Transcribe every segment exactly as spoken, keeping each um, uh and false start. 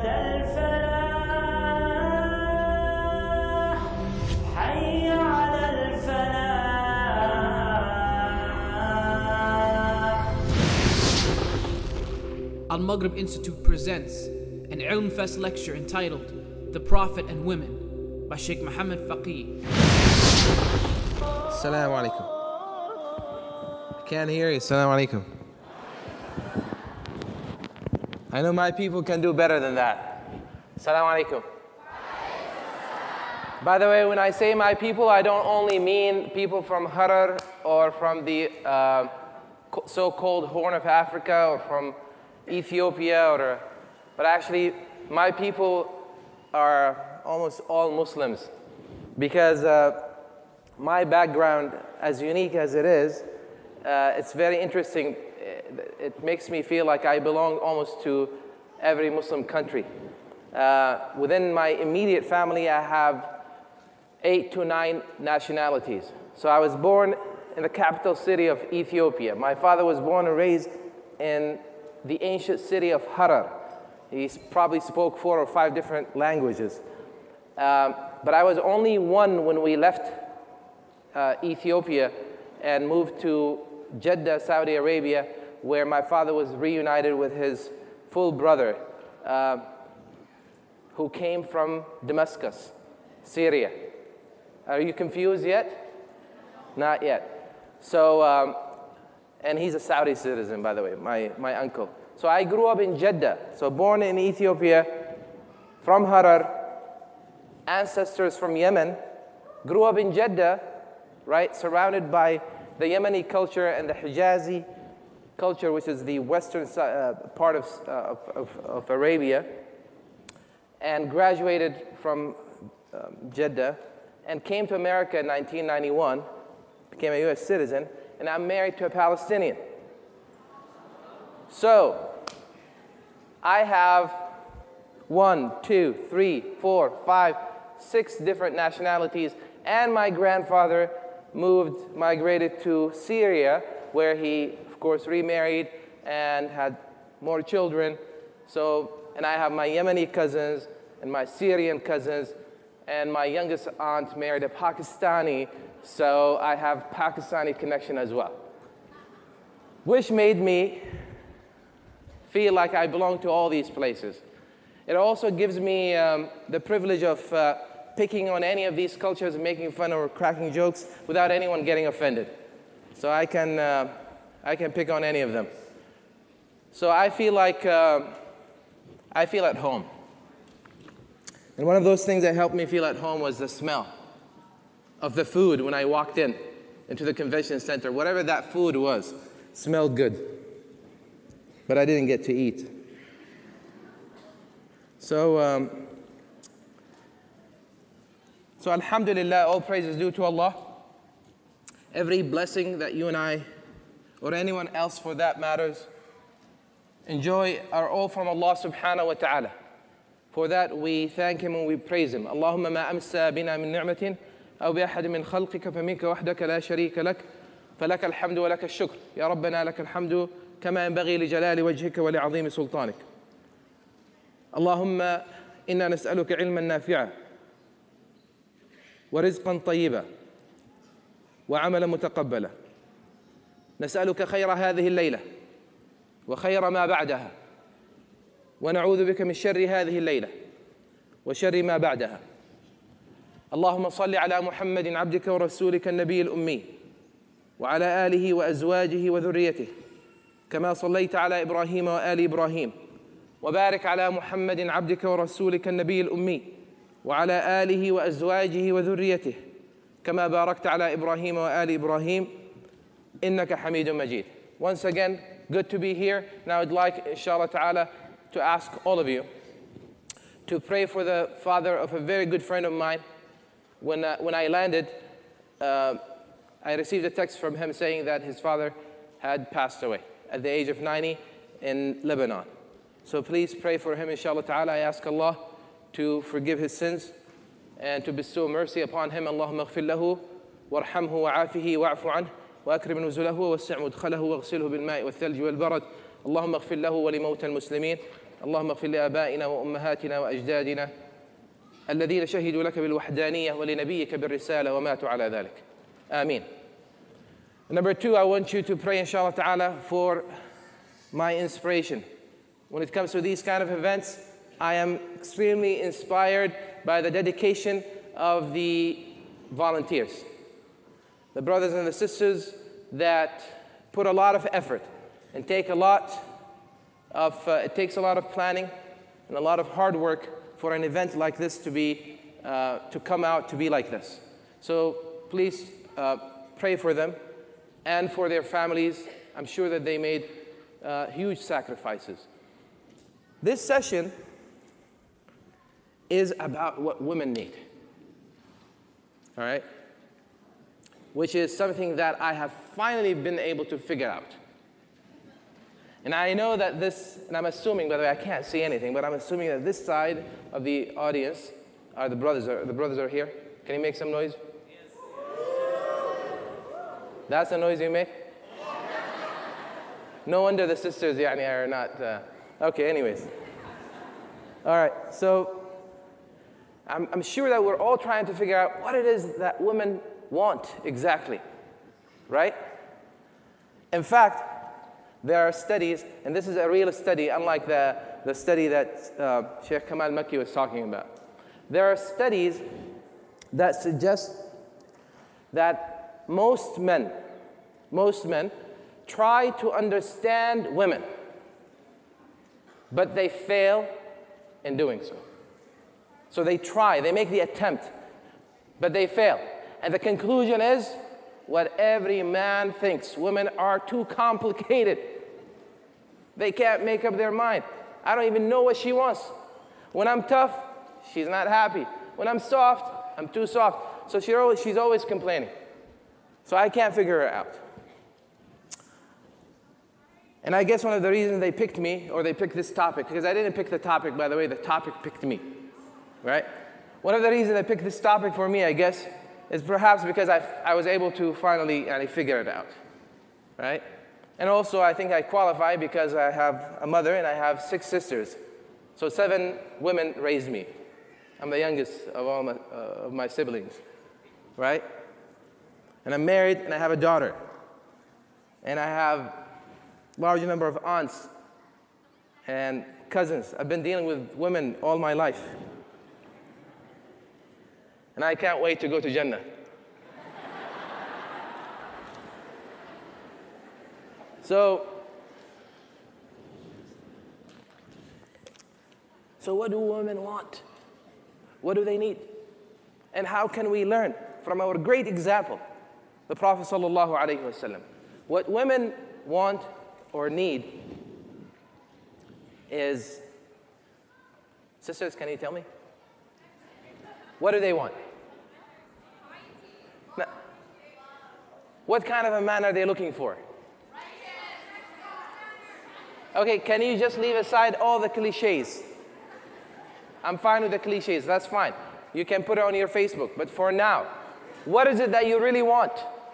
على الفلاح حي على الفلاح. Al-Maghrib Institute presents an Ilm Fest lecture entitled The Prophet and Women by Sheikh Muhammad Faqih. Assalamu alaikum. I can't hear you. Assalamu alaikum. I know my people can do better than that. Assalamu alaikum. By the way, when I say my people, I don't only mean people from Harar or from the uh, so-called Horn of Africa or from Ethiopia, or, but actually my people are almost all Muslims, because uh, my background, as unique as it is, uh, it's very interesting. It makes me feel like I belong almost to every Muslim country. Uh, within my immediate family, I have eight to nine nationalities. So I was born in the capital city of Ethiopia. My father was born and raised in the ancient city of Harar. He probably spoke four or five different languages. Um, but I was only one when we left uh, Ethiopia and moved to Jeddah, Saudi Arabia, where my father was reunited with his full brother, uh, who came from Damascus, Syria. Are you confused yet? Not yet. So, um, and he's a Saudi citizen, by the way, my, my uncle. So I grew up in Jeddah, so born in Ethiopia, from Harar, ancestors from Yemen, grew up in Jeddah, right, surrounded by the Yemeni culture and the Hijazi culture, which is the western uh, part of, uh, of, of Arabia, and graduated from um, Jeddah, and came to America in nineteen ninety-one, became a U S citizen, and I'm married to a Palestinian. So, I have one, two, three, four, five, six different nationalities, and my grandfather moved, migrated to Syria, where he, of course, remarried and had more children. So, and I have my Yemeni cousins and my Syrian cousins, and my youngest aunt married a Pakistani, so I have Pakistani connection as well, which made me feel like I belong to all these places. It also gives me um, the privilege of uh, picking on any of these cultures and making fun or cracking jokes without anyone getting offended. So I can, uh, I can pick on any of them. So I feel like uh, I feel at home. And one of those things that helped me feel at home was the smell of the food when I walked in, into the convention center. Whatever that food was, smelled good. But I didn't get to eat. So, um, so alhamdulillah, all praise is due to Allah. Every blessing that you and I, or anyone else for that matters, enjoy are all from Allah subhanahu wa ta'ala. For that we thank Him and we praise Him. Allahumma ma amsa bina min ni'matin أو بأحد من خلقك فمنك وحدك لا شريك لك فلك الحمد ولك الشكر يا ربنا لك الحمد كما ينبغي لجلال وجهك ولعظيم سلطانك. اللهم إنا نسألك علما نافعا ورزقا طيبا وعملا متقبلا. نسألك خير هذه الليلة وخير ما بعدها، ونعوذ بك من شر هذه الليلة وشر ما بعدها. اللهم صل على محمد عبدك ورسولك النبي الأمي وعلى آله وأزواجه وذريته كما صليت على إبراهيم وآل إبراهيم، وبارك على محمد عبدك ورسولك النبي الأمي وعلى آله وأزواجه وذريته كما باركت على إبراهيم وآل إبراهيم إنك حميد مجيد. Once again, good to be here. Now I'd like, inshallah ta'ala, to ask all of you to pray for the father of a very good friend of mine. When, uh, when I landed, uh, I received a text from him saying that his father had passed away at the age of ninety in Lebanon. So please pray for him, inshallah ta'ala. I ask Allah to forgive his sins and to bestow mercy upon him. Allahumma ighfir lahu warhamhu wa'afihi wa'afu anhu وأكرم نزله ووسع مدخله واغسله بالماء والثلج والبرد. اللهم اغفر له ولموتى المسلمين اللهم اغفر لآبائنا وأمهاتنا وأجدادنا الذين شهدوا لك بالوحدانية ولنبيك بالرسالة وماتوا على ذلك. آمين. Number two, I want you to pray, inshallah ta'ala, for my inspiration. When it comes to these kind of events, I am extremely inspired by the dedication of the volunteers, the brothers and the sisters that put a lot of effort and take a lot of, uh, it takes a lot of planning and a lot of hard work for an event like this to be, uh, to come out to be like this. So please uh, pray for them and for their families. I'm sure that they made uh, huge sacrifices. This session is about what women need, all right? Which is something that I have finally been able to figure out. And I know that this, and I'm assuming, by the way, I can't see anything, but I'm assuming that this side of the audience are the brothers, are, the brothers are here. Can you make some noise? Yes. That's the noise you make? No wonder the sisters يعني, are not, uh, okay, anyways. All right, so I'm, I'm sure that we're all trying to figure out what it is that women want exactly, right? In fact, there are studies, and this is a real study, unlike the, the study that uh, Sheikh Kamal Makki was talking about. There are studies that suggest that most men, most men try to understand women, but they fail in doing so. So they try, they make the attempt, but they fail. And the conclusion is what every man thinks. Women are too complicated. They can't make up their mind. I don't even know what she wants. When I'm tough, she's not happy. When I'm soft, I'm too soft. So she always, she's always complaining. So I can't figure her out. And I guess one of the reasons they picked me, or they picked this topic, because I didn't pick the topic, by the way, the topic picked me, right? One of the reasons they picked this topic for me, I guess, is perhaps because I, I was able to finally uh, figure it out, right? And also, I think I qualify because I have a mother and I have six sisters. So seven women raised me. I'm the youngest of all my, uh, of my siblings, right? And I'm married and I have a daughter. And I have a large number of aunts and cousins. I've been dealing with women all my life. And I can't wait to go to Jannah. So, so what do women want? What do they need? And how can we learn from our great example, the Prophet sallallahu alaihi wasallam? What women want or need is, sisters, can you tell me? What do they want? Now, what kind of a man are they looking for? Okay, can you just leave aside all the cliches? I'm fine with the cliches, that's fine. You can put it on your Facebook, but for now, what is it that you really want?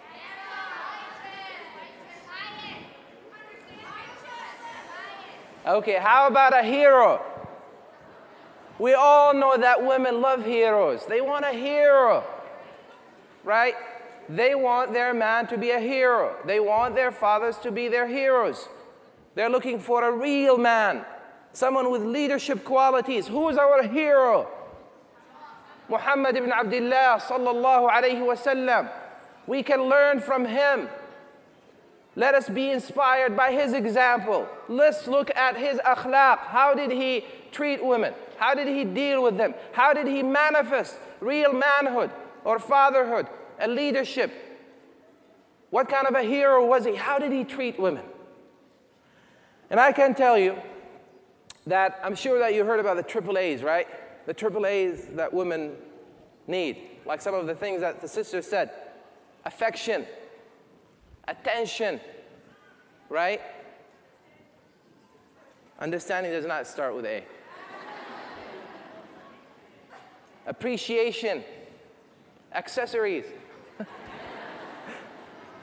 Okay, how about a hero? We all know that women love heroes. They want a hero, right? They want their man to be a hero. They want their fathers to be their heroes. They're looking for a real man, someone with leadership qualities. Who is our hero? Muhammad ibn Abdullah sallallahu alayhi wasallam. We can learn from him. Let us be inspired by his example. Let's look at his akhlaq. How did he treat women? How did he deal with them? How did he manifest real manhood or fatherhood and leadership? What kind of a hero was he? How did he treat women? And I can tell you that I'm sure that you heard about the triple A's, right? The triple A's that women need. Like some of the things that the sister said. Affection, attention, right? Understanding does not start with A. Appreciation, accessories.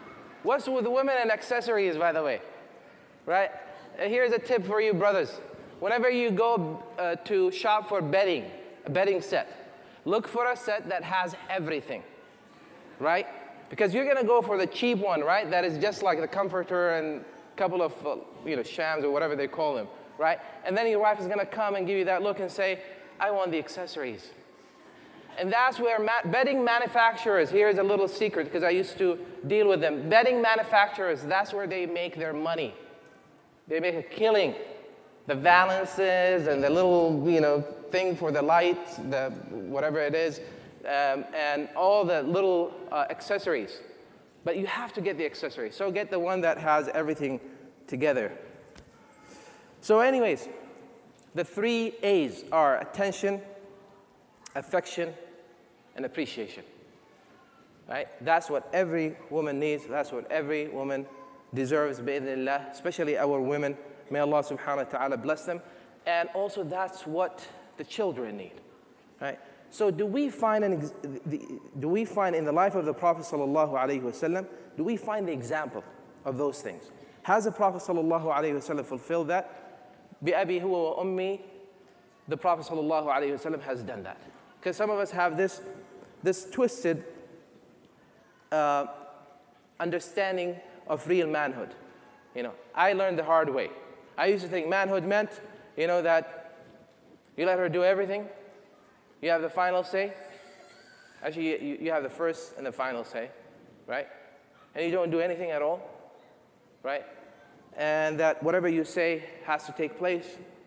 What's with women and accessories, by the way? Right? Here's a tip for you brothers. whenever you go uh, to shop for bedding, a bedding set, look for a set that has everything, right? Because you're gonna go for the cheap one, right? That is just like the comforter and a couple of, uh, you know, shams or whatever they call them, right? And then your wife is gonna come and give you that look and say, I want the accessories. And that's where ma bedding manufacturers, here's a little secret because I used to deal with them. Bedding manufacturers, that's where they make their money. They make a killing. The valances and the little, you know, thing for the lights, the whatever it is, um, and all the little uh, accessories. But you have to get the accessories. So get the one that has everything together. So anyways, the three A's are attention, affection, and appreciation, right? That's what every woman needs. That's what every woman deserves, bi'idhnillah, especially our women. May Allah subhanahu wa ta'ala bless them. And also that's what the children need, right? So do we find, an, do we find in the life of the Prophet sallallahu alaihi wasallam, do we find the example of those things? Has the Prophet sallallahu alaihi wasallam fulfilled that? Bi-abi huwa wa ummi, the Prophet sallallahu alaihi wasallam has done that. Because some of us have this, this twisted uh, understanding of real manhood. You know, I learned the hard way. I used to think manhood meant, you know, that you let her do everything. You have the final say. Actually, you, you have the first and the final say, right? And you don't do anything at all, right? And that whatever you say has to take place.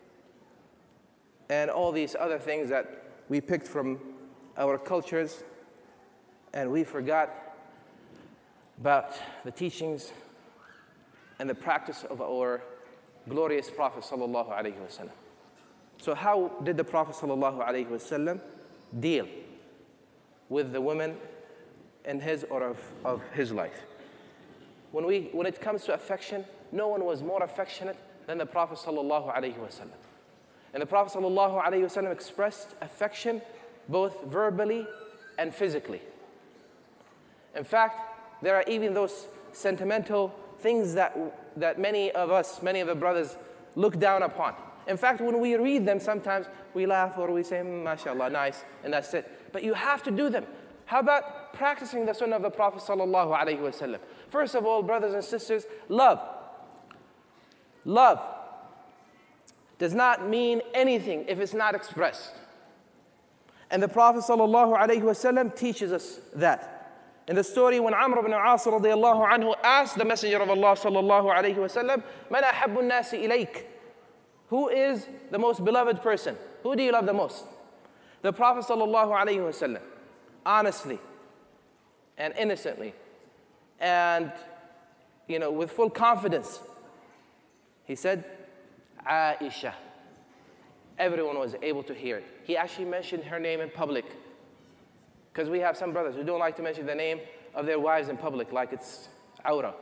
And all these other things that we picked from our cultures, and we forgot about the teachings and the practice of our glorious Prophet sallallahu alaihi wasallam. So how did the Prophet sallallahu alaihi wasallam deal with the women in his or of, of his life? When, we, when it comes to affection, no one was more affectionate than the Prophet sallallahu alaihi wasallam. And the Prophet sallallahu alaihi wasallam expressed affection both verbally and physically. In fact, there are even those sentimental things that, that many of us, many of the brothers, look down upon. In fact, when we read them, sometimes we laugh or we say, mashallah, nice, and that's it. But you have to do them. How about practicing the sunnah of the Prophet sallallahu alaihi wasallam? First of all, brothers and sisters, love. Love does not mean anything if it's not expressed. And the Prophet sallallahu alaihi wasallam teaches us that. In the story when Amr ibn As radiyallahu anhu asked the Messenger of Allah sallallahu alaihi wasallam, "Man ahabbu an-nasi ilayk?" Who is the most beloved person? Who do you love the most? The Prophet sallallahu alaihi wasallam, honestly and innocently and, you know, with full confidence, he said, Aisha. Everyone was able to hear it. He actually mentioned her name in public. Because we have some brothers who don't like to mention the name of their wives in public, like it's awra.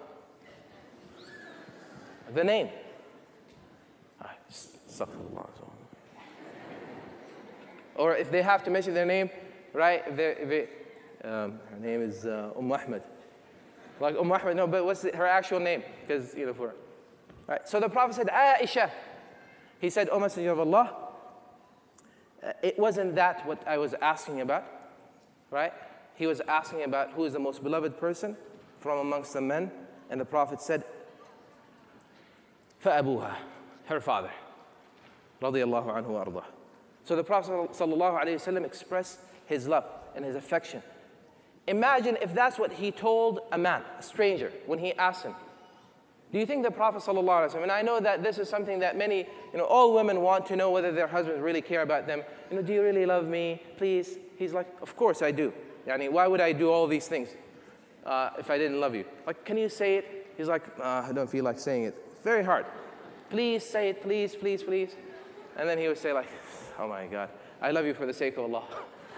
The name. Or if they have to mention their name, right? If they, if they, um, her name is uh, Umm Ahmed. Like Umm Ahmed, no, but what's the, her actual name? Because, you know, for her. Right. So the Prophet said, Aisha. He said, O Messenger of Allah, it wasn't that what I was asking about, right? He was asking about who is the most beloved person from amongst the men. And the Prophet said, فَأَبُوهَا, her father. Radiyallahu anhu wa ardah. So the Prophet sallallahu alayhi wa sallam expressed his love and his affection. Imagine if that's what he told a man, a stranger, when he asked him. Do you think the Prophet sallallahu alayhi wa sallam, and I know that this is something that many, you know, all women want to know whether their husbands really care about them. You know, do you really love me? Please. He's like, of course I do. Yani, why would I do all these things uh, if I didn't love you? Like, can you say it? He's like, uh, I don't feel like saying it. Very hard. Please say it, please, please, please. And then he would say like, oh my God, I love you for the sake of Allah.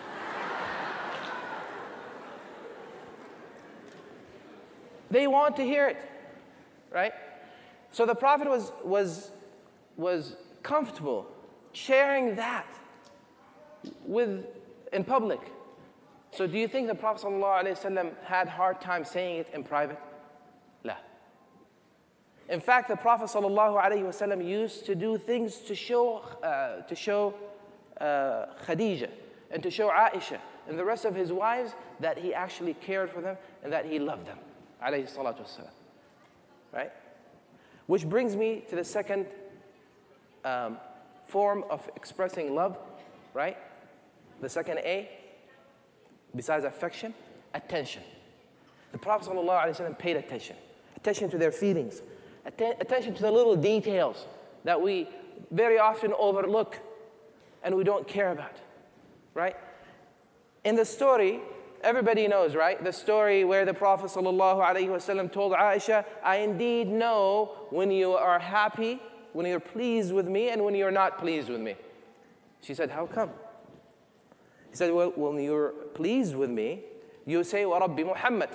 They want to hear it, right? So the Prophet was, was, was comfortable sharing that with, in public. So do you think the Prophet ﷺ had a hard time saying it in private? La. In fact, the Prophet ﷺ used to do things to show, uh, to show uh, Khadija and to show Aisha and the rest of his wives that he actually cared for them and that he loved them. Alayhi salatu wassalam. Right? Which brings me to the second um, form of expressing love, right? The second A, besides affection, attention. The Prophet ﷺ paid attention. Attention to their feelings. Atten attention to the little details that we very often overlook and we don't care about, right? In the story, everybody knows, right? The story where the Prophet ﷺ told Aisha, I indeed know when you are happy, when you're pleased with me, and when you're not pleased with me. She said, how come? He said, well, when you're pleased with me, you say, wa Rabbi Muhammad.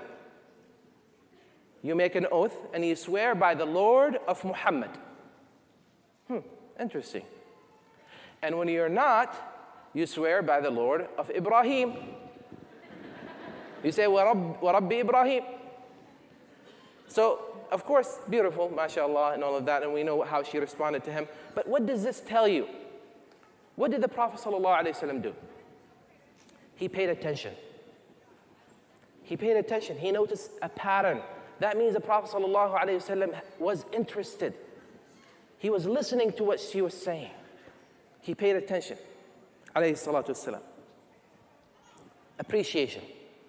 You make an oath and you swear by the Lord of Muhammad. Hmm, interesting. And when you're not, you swear by the Lord of Ibrahim. You say, wa Rabbi Ibrahim. So, of course, beautiful, mashallah, and all of that, and we know how she responded to him. But what does this tell you? What did the Prophet ﷺ do? He paid attention. He paid attention. He noticed a pattern. That means the Prophet ﷺ was interested. He was listening to what she was saying. He paid attention. Alayhi salatu wassalam. Appreciation.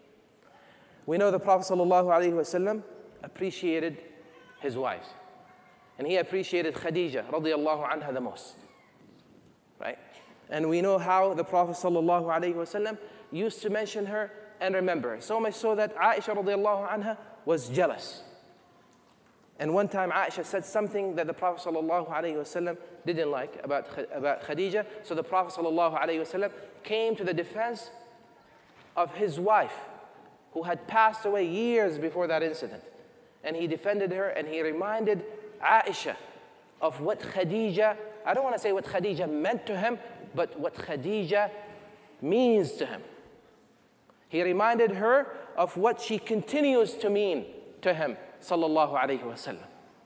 We know the Prophet ﷺ appreciated his wives. And he appreciated Khadija radiallahu anha the most. Right? And we know how the Prophet ﷺ used to mention her and remember her. So much so that Aisha radiallahu anha was jealous. And one time Aisha said something that the Prophet ﷺ didn't like about, about Khadija. So the Prophet ﷺ came to the defense of his wife, who had passed away years before that incident. And he defended her and he reminded Aisha of what Khadija, I don't want to say what Khadija meant to him, but what Khadija means to him. He reminded her of what she continues to mean to him, sallallahu alayhi wasallam.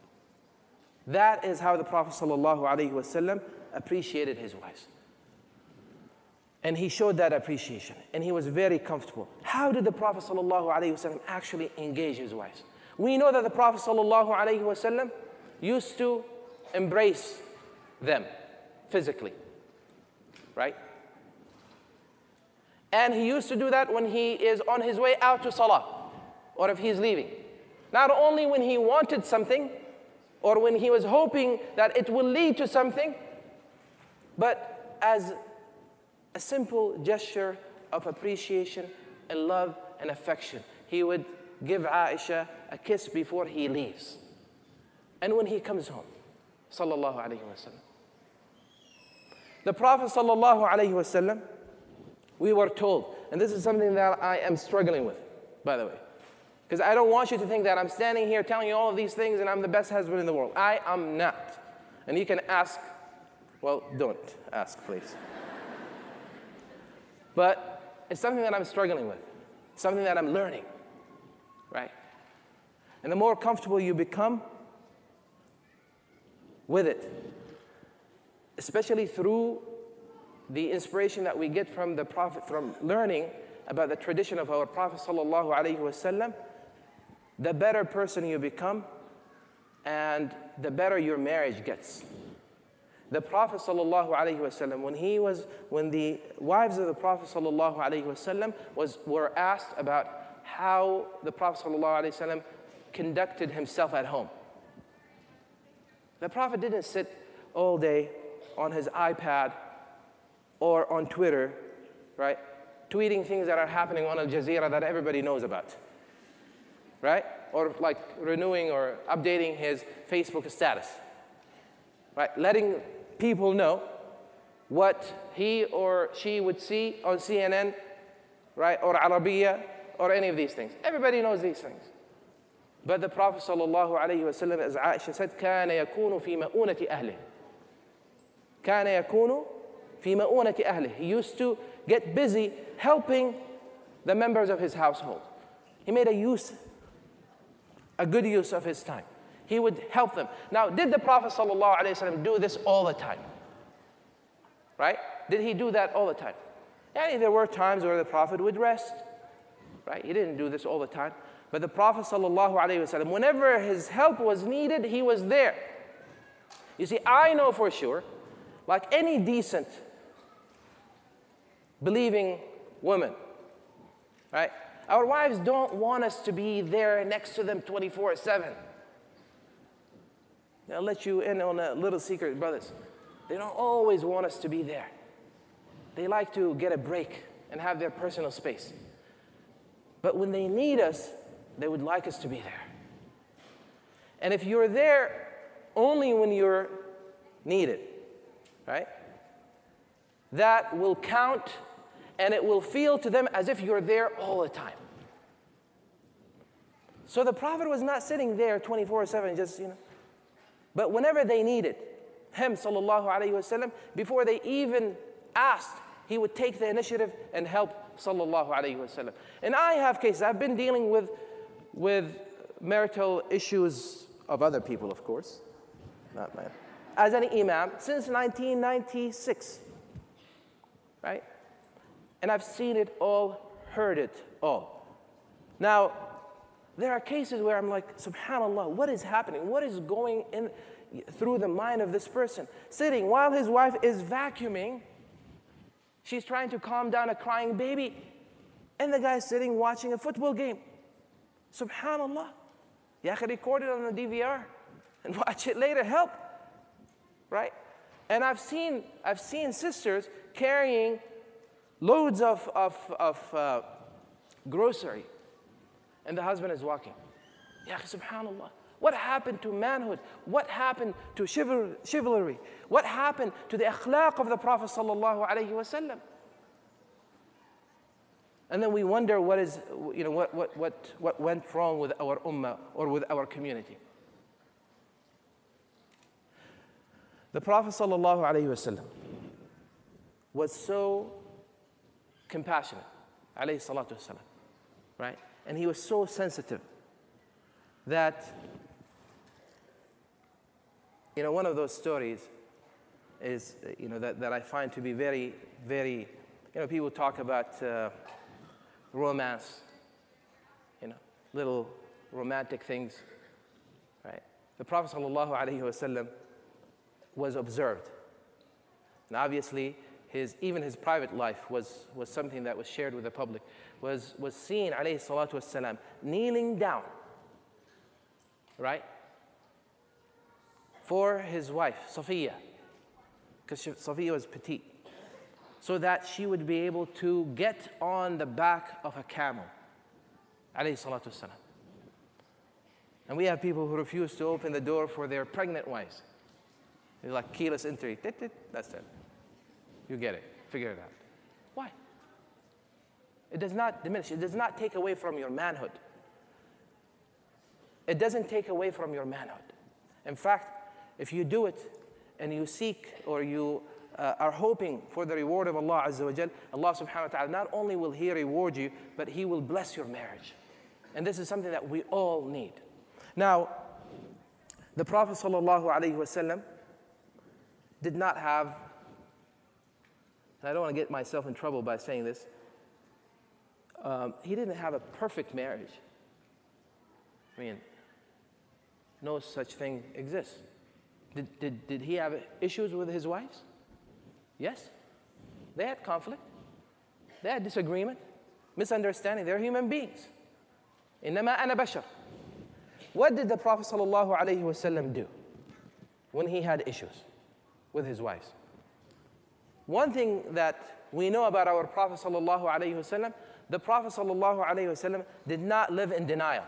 That is how the Prophet sallallahu alayhi wasallam appreciated his wives. And he showed that appreciation, and he was very comfortable. How did the Prophet sallallahu alayhi wasallam actually engage his wives? We know that the Prophet sallallahu alayhi wasallam used to embrace them physically, right? And he used to do that when he is on his way out to salah, or if he's leaving. Not only when he wanted something, or when he was hoping that it will lead to something, but as a simple gesture of appreciation and love and affection. He would give Aisha a kiss before he leaves. And when he comes home, sallallahu alayhi wa sallam. The Prophet sallallahu alayhi wa sallam, we were told, and this is something that I am struggling with, by the way, because I don't want you to think that I'm standing here telling you all of these things and I'm the best husband in the world. I am not. And you can ask, well, don't ask, please. But it's something that I'm struggling with, something that I'm learning, right? And the more comfortable you become with it, especially through the inspiration that we get from the Prophet, from learning about the tradition of our Prophet sallallahu alaihi wasallam, the better person you become and the better your marriage gets. The Prophet sallallahu alaihi wasallam, when he was, when the wives of the Prophet sallallahu alaihi wasallam was were asked about how the Prophet sallallahu alaihi wasallam conducted himself at home, the Prophet didn't sit all day on his iPad or on Twitter, right, tweeting things that are happening on Al Jazeera that everybody knows about, right? Or like renewing or updating his Facebook status, right? Letting people know what he or she would see on C N N, right, or Arabiya, or any of these things. Everybody knows these things. But the Prophet sallallahu alayhi wasallam, as Aisha said, كَانَ يَكُونُ فِي مَؤُونَةِ أَهْلِهِ كَانَ يَكُونُ فِي مَؤُونَةِ أَهْلِهِ. He used to get busy helping the members of his household. He made a use, a good use of his time. He He would help them. Now, did the Prophet ﷺ do this all the time? Right? Did he do that all the time? Yeah, there were times where the Prophet would rest. Right? He didn't do this all the time. But the Prophet ﷺ, whenever his help was needed, he was there. You see, I know for sure, like any decent, believing woman, right? Our wives don't want us to be there next to them twenty-four seven. I'll let you in on a little secret, brothers. They don't always want us to be there. They like to get a break and have their personal space. But when they need us, they would like us to be there. And if you're there only when you're needed, right? That will count, and it will feel to them as if you're there all the time. So the Prophet was not sitting there twenty-four seven, just, you know. But whenever they needed him, sallallahu alayhi wasallam, before they even asked, he would take the initiative and help, sallallahu alayhi wasallam. And I have cases, I've been dealing with, with marital issues of other people, of course, not mine, as an imam since nineteen ninety-six, right? And I've seen it all, heard it all. Now, there are cases where I'm like, subhanAllah, what is happening? What is going in through the mind of this person? Sitting while his wife is vacuuming, she's trying to calm down a crying baby, and the guy's sitting watching a football game. Subhanallah. Ya akhi, record it on the D V R and watch it later, help. Right? And I've seen, I've seen sisters carrying loads of, of, of uh, grocery, and the husband is walking. Ya akhi, subhanallah. What happened to manhood? What happened to chival chivalry? What happened to the akhlaq of the Prophet sallallahu alaihi wasallam? And then we wonder what is, you know, what, what, what, what went wrong with our ummah or with our community. The Prophet sallallahu alaihi wasallam was so compassionate, alayhi salatu wasalam, right? And he was so sensitive that, you know, one of those stories is, you know, that, that I find to be very, very, you know, people talk about uh, romance, you know, little romantic things, right? The Prophet sallallahu alaihi wasallam was observed. And obviously, his, even his private life was, was something that was shared with the public, was, was seen, alayhi salatu wasalam, kneeling down, right, for his wife, Safiya, because Safiya was petite, so that she would be able to get on the back of a camel, alayhi salatu wasalam. And we have people who refuse to open the door for their pregnant wives. They're like keyless entry, tit, tit, that's it. You get it, figure it out. Why? It does not diminish, it does not take away from your manhood. It doesn't take away from your manhood. In fact, if you do it and you seek or you uh, are hoping for the reward of Allah Azza wa Jal, Allah subhanahu wa ta'ala, not only will He reward you, but He will bless your marriage. And this is something that we all need. Now, the Prophet sallallahu alaihi wasallam did not have, and I don't want to get myself in trouble by saying this, um, he didn't have a perfect marriage. I mean, no such thing exists. Did, did, did he have issues with his wives? Yes. They had conflict. They had disagreement, misunderstanding. They're human beings. إِنَّمَا أَنَا بَشَرٌ. What did the Prophet sallallahu alaihi wasallam do when he had issues with his wives? One thing that we know about our Prophet sallallahu alaihi wasallam, the Prophet sallallahu alaihi wasallam did not live in denial.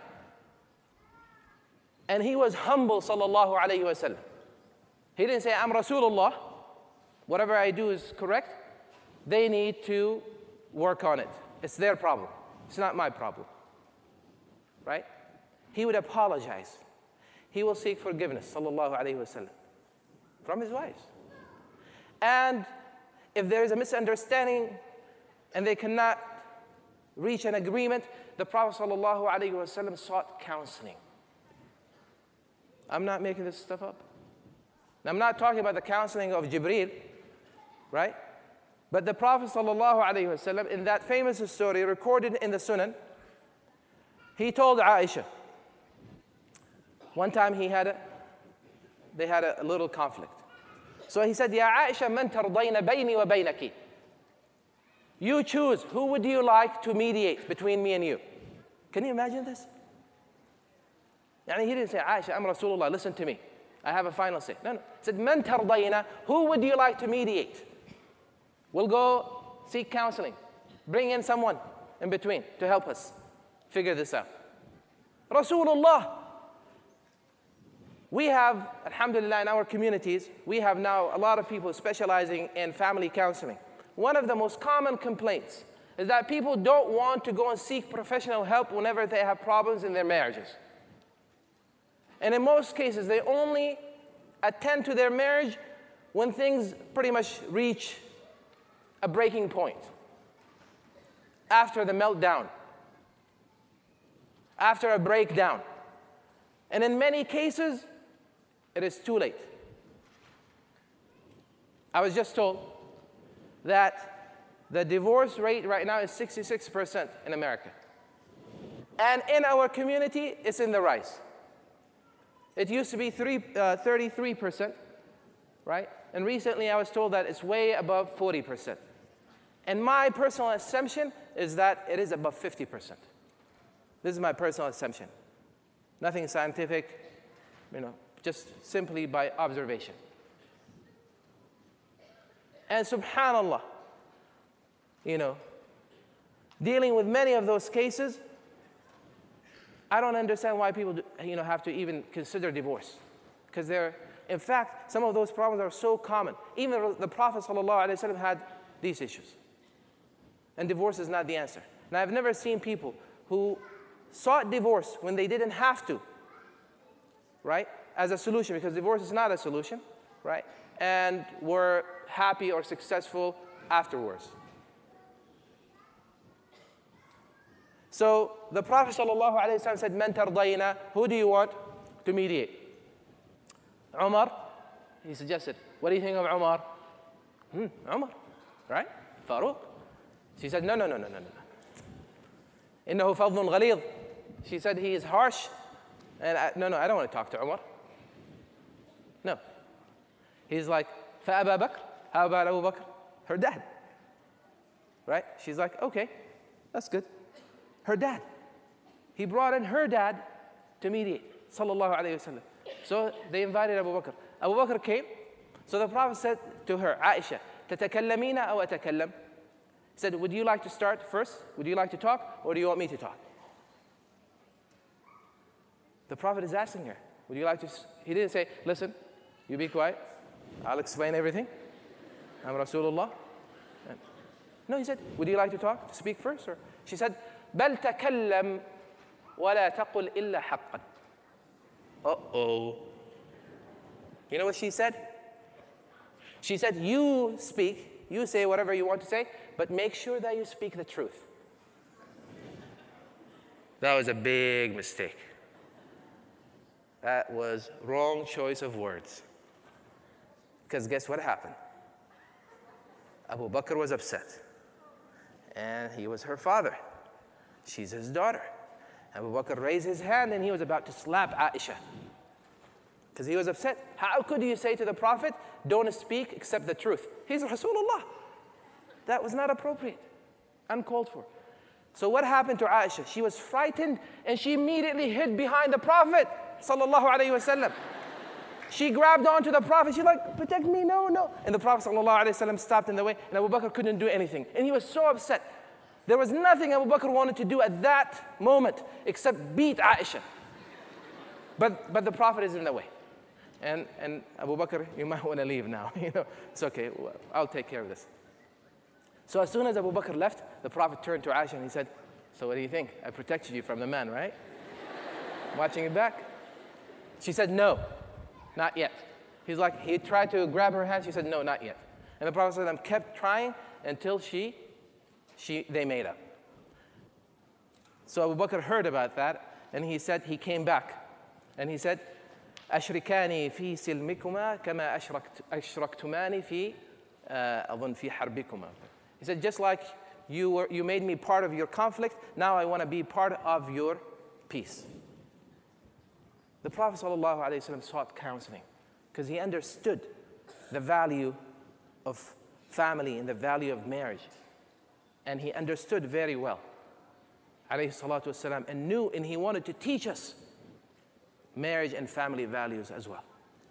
And he was humble sallallahu alaihi wasallam. He didn't say, I'm Rasulullah, whatever I do is correct. They need to work on it. It's their problem. It's not my problem. Right? He would apologize. He will seek forgiveness, sallallahu alaihi wasallam, from his wives. And if there is a misunderstanding and they cannot reach an agreement, the Prophet sallallahu alaihi wasallam sought counseling. I'm not making this stuff up. I'm not talking about the counseling of Jibreel, right? But the Prophet ﷺ, in that famous story recorded in the Sunan, he told Aisha, one time he had a, they had a little conflict. So he said, Ya Aisha, man tardayna bayni wa baynaki. You choose, who would you like to mediate between me and you? Can you imagine this? Yani he didn't say, Aisha, I'm Rasulullah, listen to me. I have a final say. No, no. He said, man tardayna, who would you like to mediate? We'll go seek counseling. Bring in someone in between to help us figure this out. Rasulullah. We have, alhamdulillah, in our communities, we have now a lot of people specializing in family counseling. One of the most common complaints is that people don't want to go and seek professional help whenever they have problems in their marriages. And in most cases, they only attend to their marriage when things pretty much reach a breaking point. After the meltdown. After a breakdown. And in many cases, it is too late. I was just told that the divorce rate right now is sixty-six percent in America. And in our community, it's in the rise. It used to be thirty-three percent, right? And recently I was told that it's way above forty percent. And my personal assumption is that it is above fifty percent. This is my personal assumption. Nothing scientific, you know, just simply by observation. And subhanallah, you know, dealing with many of those cases, I don't understand why people do, you know, have to even consider divorce. Because they're, in fact, some of those problems are so common. Even the Prophet ﷺ had these issues. And divorce is not the answer. And I've never seen people who sought divorce when they didn't have to, right, as a solution, because divorce is not a solution, right, and were happy or successful afterwards. So the Prophet ﷺ said, Man tardayna, who do you want to mediate? Umar, he suggested, what do you think of Umar? Hmm, Umar, right? Faruq. She said, no, no, no, no, no, no. إنه فظ غليظ. She said, he is harsh. And I, no, no, I don't want to talk to Umar. No. He's like, فأبا بكر. How about Abu Bakr? Her dad. Right? She's like, okay, that's good. Her dad. He brought in her dad to mediate. Sallallahu alayhi wasallam. So they invited Abu Bakr. Abu Bakr came. So the Prophet said to her, Aisha, تتكلمين أو أتكلم? He said, would you like to start first? Would you like to talk? Or do you want me to talk? The Prophet is asking her, would you like to? He didn't say, listen, you be quiet. I'll explain everything. I'm Rasulullah. No, he said, would you like to talk, to speak first? Or she said, بل تكلم ولا تقل إلا حقا. Uh-oh. You know what she said? She said, you speak, you say whatever you want to say, but make sure that you speak the truth. That was a big mistake. That was wrong choice of words. Because guess what happened? Abu Bakr was upset. And he was her father. She's his daughter. Abu Bakr raised his hand and he was about to slap Aisha. Because he was upset. How could you say to the Prophet, don't speak except the truth? He's Rasulullah. That was not appropriate. Uncalled for. So what happened to Aisha? She was frightened and she immediately hid behind the Prophet sallallahu alaihi wasallam. She grabbed onto the Prophet. She's like, protect me, no, no. And the Prophet sallallahu alaihi wasallam stopped in the way and Abu Bakr couldn't do anything. And he was so upset. There was nothing Abu Bakr wanted to do at that moment except beat Aisha. But, but the Prophet is in the way. And, and Abu Bakr, you might want to leave now. You know, it's okay, I'll take care of this. So as soon as Abu Bakr left, the Prophet turned to Aisha and he said, so what do you think? I protected you from the man, right? Watching it back? She said, no, not yet. He's like, he tried to grab her hand. She said, no, not yet. And the Prophet ﷺ kept trying until she, she, they made up. So Abu Bakr heard about that and he said, he came back and he said, أشركاني في سلمكما كما أشركت أشركتماني في أظن في حربكما. He said, just like you were, you made me part of your conflict, now I want to be part of your peace. The Prophet ﷺ sought counseling because he understood the value of family and the value of marriage. And he understood very well, alayhi salatu wasalam, and knew, and he wanted to teach us marriage and family values as well.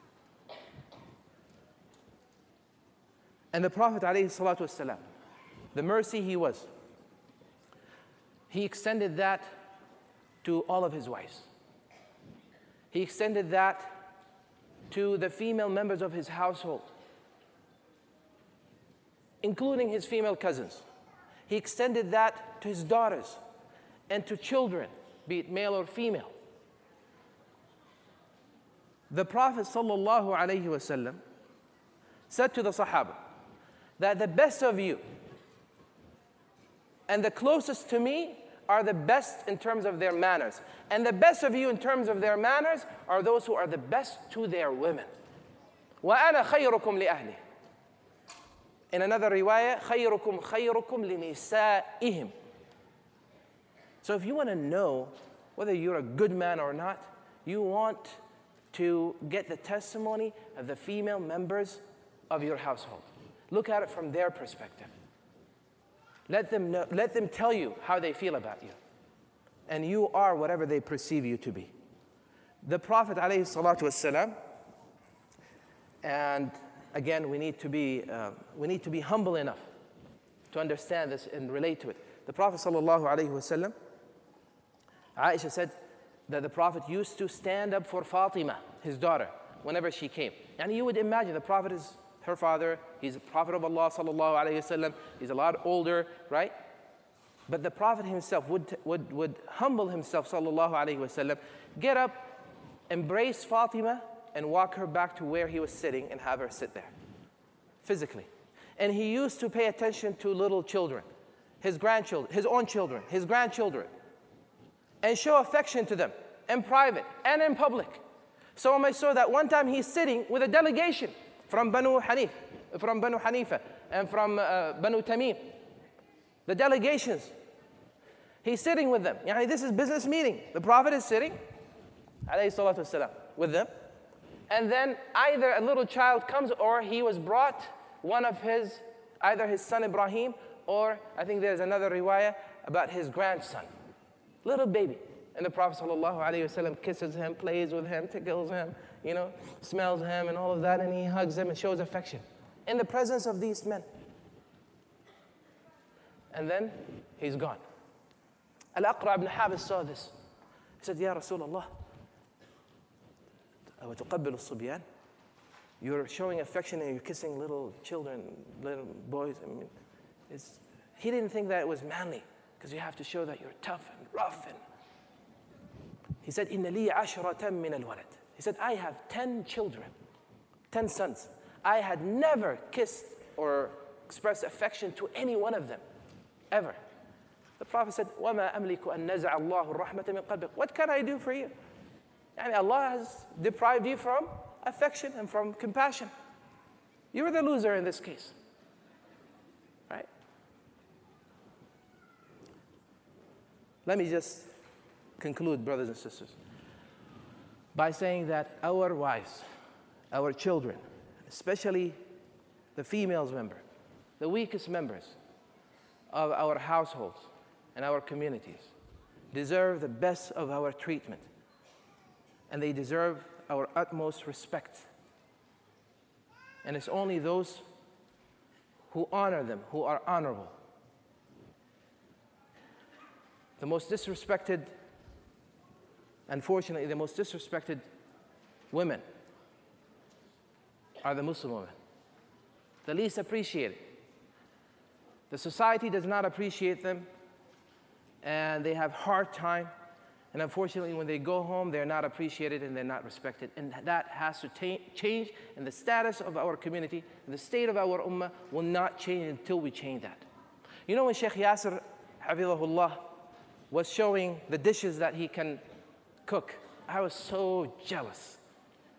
And the Prophet alayhi salatu wasalam, the mercy he was, he extended that to all of his wives. He extended that to the female members of his household, including his female cousins. He extended that to his daughters and to children, be it male or female. The Prophet sallallahu alaihi wasallam said to the Sahaba that the best of you and the closest to me are the best in terms of their manners. And the best of you in terms of their manners are those who are the best to their women. وَأَنَا خَيْرُكُمْ لِأَهْلِي. In another riwayah, خَيْرُكُمْ خَيْرُكُمْ لِنِسَائِهِمْ. So if you want to know whether you're a good man or not, you want to get the testimony of the female members of your household. Look at it from their perspective. Let them know, let them tell you how they feel about you. And you are whatever they perceive you to be. The Prophet alayhi salatu wasalam, and again, we need to be uh, we need to be humble enough to understand this and relate to it. The Prophet sallallahu alayhi wasallam, Aisha said that the Prophet used to stand up for Fatima, his daughter, whenever she came. And you would imagine the Prophet is her father, he's a prophet of Allah sallallahu alayhi wasallam, he's a lot older, right? But the Prophet himself would, would, would humble himself sallallahu alayhi wasallam, get up, embrace Fatima, and walk her back to where he was sitting and have her sit there, physically. And he used to pay attention to little children, his grandchildren, his own children, his grandchildren, and show affection to them in private and in public. So much so that one time he's sitting with a delegation from Banu Hanif, from Banu Hanifa, and from uh, Banu Tamim. The delegations. He's sitting with them. Yani this is business meeting. The Prophet is sitting, alayhi salatu wasalam, with them. And then either a little child comes or he was brought one of his, either his son Ibrahim, or I think there's another riwayah about his grandson. Little baby. And the Prophet sallallahu alayhi wasallam kisses him, plays with him, tickles him, you know, smells him and all of that, and he hugs him and shows affection in the presence of these men. And then he's gone. Al-Aqra ibn Habis saw this. He said, Ya Rasulullah, وَتُقَبِّلُ الصُّبْيَانِ, you're showing affection and you're kissing little children, little boys. I mean, it's, he didn't think that it was manly, because you have to show that you're tough and rough. And he said, إِنَّ لِي عَشْرَةً مِّنَ الْوَلَدِ. He said, I have ten children, ten sons. I had never kissed or expressed affection to any one of them, ever. The Prophet said, وَمَا أَمْلِكُ أَن نَزَعَ اللَّهُ الرَّحْمَةَ مِنْ قَلْبِكَ. What can I do for you? Yani Allah has deprived you from affection and from compassion. You're the loser in this case, right? Let me just conclude, brothers and sisters, by saying that our wives, our children, especially the females member, the weakest members of our households and our communities, deserve the best of our treatment, and they deserve our utmost respect. And it's only those who honor them who are honorable. The most disrespected, unfortunately, the most disrespected women are the Muslim women, the least appreciated. The society does not appreciate them, and they have a hard time. And unfortunately, when they go home, they're not appreciated and they're not respected. And that has to change, and the status of our community, the state of our ummah will not change until we change that. You know, when Sheikh Yasser, Hafidhahullah, was showing the dishes that he can cook, I was so jealous.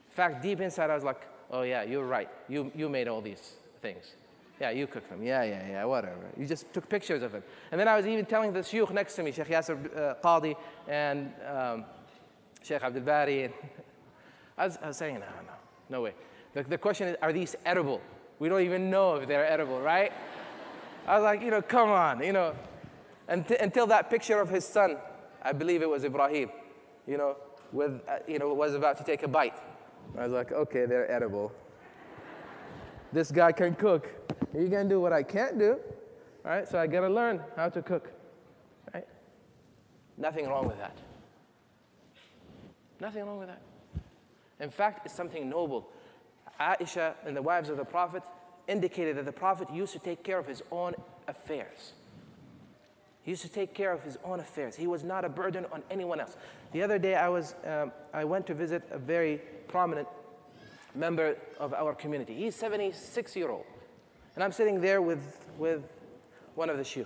In fact, deep inside, I was like, oh yeah, you're right. You, you made all these things. Yeah, you cooked them. Yeah, yeah, yeah, whatever. You just took pictures of it. And then I was even telling the shuyukh next to me, Sheikh Yasser uh, Qadi and um, Sheikh Abdul Bari. And I, was, I was saying, no, no, no way. The, the question is, are these edible? We don't even know if they're edible, right? I was like, you know, come on, you know. Until, until that picture of his son, I believe it was Ibrahim, you know, with, uh, you know, was about to take a bite. I was like, okay, they're edible. This guy can cook. He can do what I can't do, right? So I gotta learn how to cook, right? Nothing wrong with that. Nothing wrong with that. In fact, it's something noble. Aisha and the wives of the Prophet indicated that the Prophet used to take care of his own affairs. He used to take care of his own affairs. He was not a burden on anyone else. The other day, I was, um, I went to visit a very prominent member of our community. He's seventy-six year old. And I'm sitting there with, with one of the shuyukh.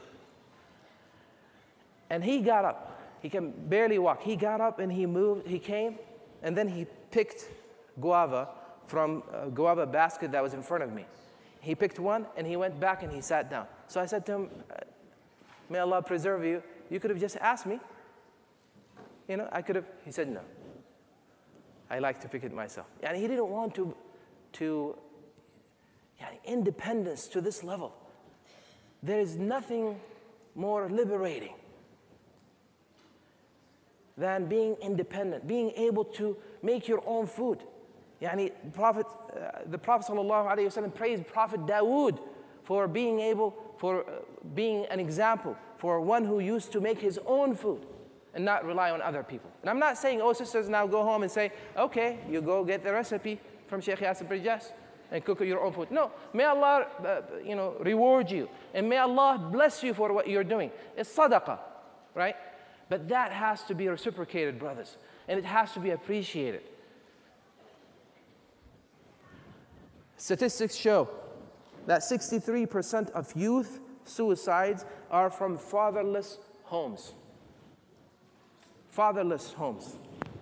And he got up. He can barely walk. He got up and he moved, he came, and then he picked guava from a guava basket that was in front of me. He picked one and he went back and he sat down. So I said to him, may Allah preserve you. You could have just asked me. You know, I could have, he said no. I like to pick it myself. And he didn't want to, to yeah, independence to this level. There is nothing more liberating than being independent, being able to make your own food. Yani, Prophet, uh, the Prophet ﷺ praised Prophet Dawood for being able, for uh, being an example, for one who used to make his own food and not rely on other people. And I'm not saying, oh, sisters, now go home and say, okay, you go get the recipe from Sheikh Yasser Birjas and cook your own food. No, may Allah, uh, you know, reward you, and may Allah bless you for what you're doing. It's sadaqah, right? But that has to be reciprocated, brothers, and it has to be appreciated. Statistics show that sixty-three percent of youth suicides are from fatherless homes. Fatherless homes.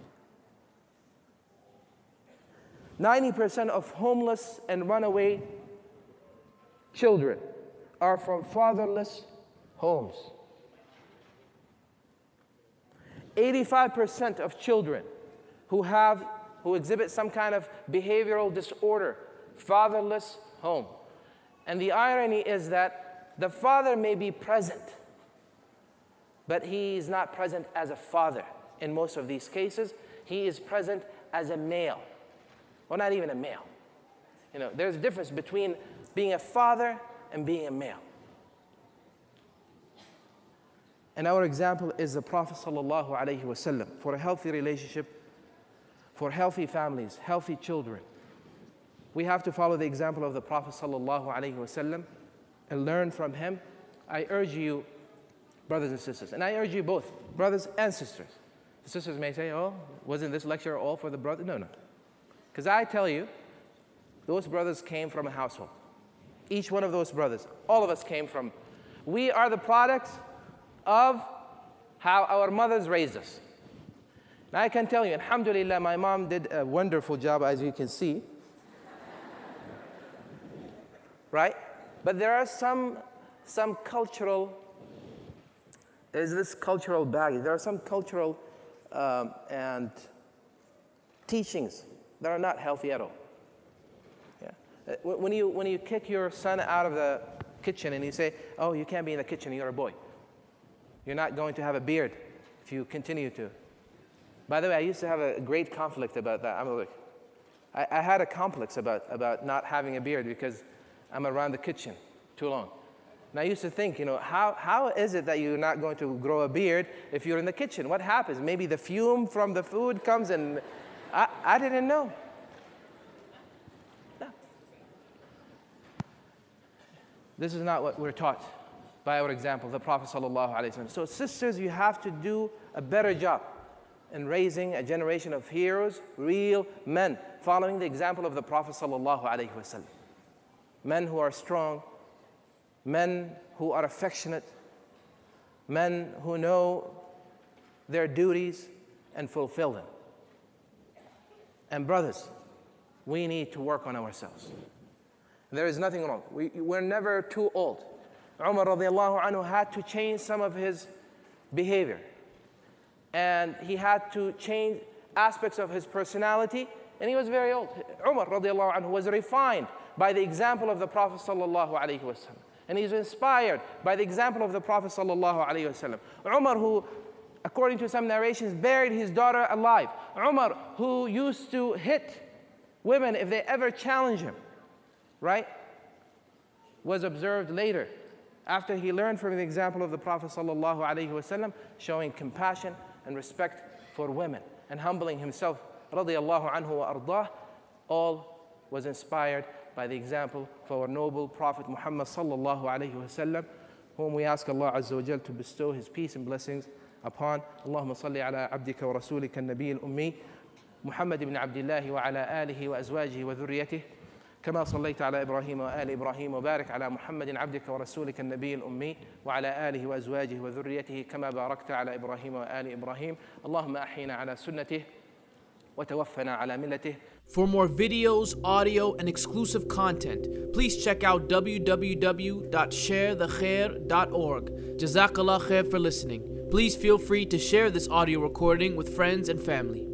ninety percent of homeless and runaway children are from fatherless homes. eighty-five percent of children who have, who exhibit some kind of behavioral disorder, fatherless home. And the irony is that the father may be present, but he is not present as a father. In most of these cases, he is present as a male. Well, not even a male. You know, there's a difference between being a father and being a male. And our example is the Prophet sallallahu alaihi wasallam. For a healthy relationship, for healthy families, healthy children, we have to follow the example of the Prophet sallallahu alaihi wasallam and learn from him. I urge you, brothers and sisters, and I urge you both, brothers and sisters. The sisters may say, oh, wasn't this lecture all for the brothers? No, no. Because I tell you, those brothers came from a household. Each one of those brothers, all of us came from, we are the products of how our mothers raised us. Now I can tell you, alhamdulillah, my mom did a wonderful job, as you can see. Right? But there are some, some cultural, there's this cultural baggage. There are some cultural um, and teachings that are not healthy at all. Yeah. When you, when you kick your son out of the kitchen and you say, oh, you can't be in the kitchen, you're a boy. You're not going to have a beard if you continue to. By the way, I used to have a great conflict about that. I'm like, I, I had a complex about, about not having a beard because I'm around the kitchen too long. And I used to think, you know, how, how is it that you're not going to grow a beard if you're in the kitchen? What happens? Maybe the fume from the food comes and I, I didn't know. No. This is not what we're taught by our example, the Prophet sallallahu alaihi wasallam. So sisters, you have to do a better job in raising a generation of heroes, real men, following the example of the Prophet sallallahu alaihi wasallam. Men who are strong, men who are affectionate, men who know their duties and fulfill them. And brothers, we need to work on ourselves. There is nothing wrong. We, we're never too old. Umar radiallahu anhu had to change some of his behavior. And he had to change aspects of his personality, and he was very old. Umar radiallahu anhu was refined by the example of the Prophet sallallahu alaihi wasallam. And he's inspired by the example of the Prophet sallallahu alaihi wasallam. Umar, who, according to some narrations, buried his daughter alive. Umar, who used to hit women if they ever challenged him, right? Was observed later, after he learned from the example of the Prophet sallallahu alaihi wasallam, showing compassion and respect for women and humbling himself, radiyallahu anhu wa ardah. All was inspired by the example of our noble Prophet Muhammad sallallahu alaihi wasallam, whom we ask Allah Azza wa Jal to bestow His peace and blessings upon. Allahumma salli ala abdika wa rasulika an-nabiy al-ummi Muhammad ibn Abdullah wa ala alihi wa azwajihi wa dhurriyyatihi كما صليت على إبراهيم وآل إبراهيم وبارك على محمد عبدك ورسولك النبي الأمي وعلى آله وأزواجه وذريته كما باركت على إبراهيم وآل إبراهيم اللهم أحينا على سنته وتوفنا على ملته. For more videos, audio, and exclusive content, please check out w w w dot share the khair dot org. Jazakallah khair for listening. Please feel free to share this audio recording with friends and family.